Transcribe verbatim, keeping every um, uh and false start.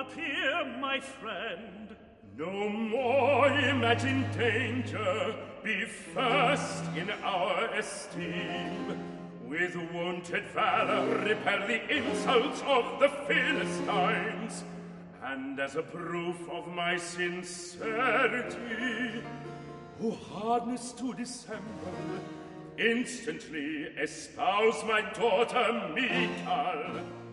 appear, my friend. No more imagine danger, be first in our esteem. With wonted valor repel the insults of the Philistines, and as a proof of my sincerity, O hardness to dissemble, instantly espouse my daughter Michal.